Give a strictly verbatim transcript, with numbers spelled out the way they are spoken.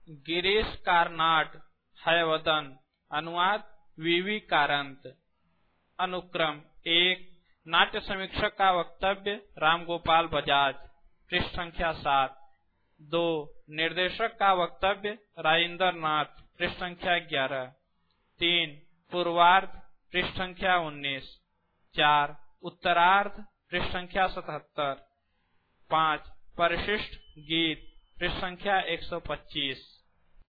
गिरीश कारनाट हयवदन। अनुवाद वीवी कारंत। अनुक्रम एक, नाट्य समीक्षक का वक्तव्य रामगोपाल बजाज, पृष्ठ संख्या सात। दो, निर्देशक का वक्तव्य राजेंद्र नाथ, पृष्ठ संख्या ग्यारह। तीन, पूर्वार्ध, पृष्ठ संख्या उन्नीस। चार, उत्तरार्ध, पृष्ठ संख्या सतहत्तर। पाँच, परिशिष्ट गीत, पृष्ठ संख्या एक सौ पच्चीस।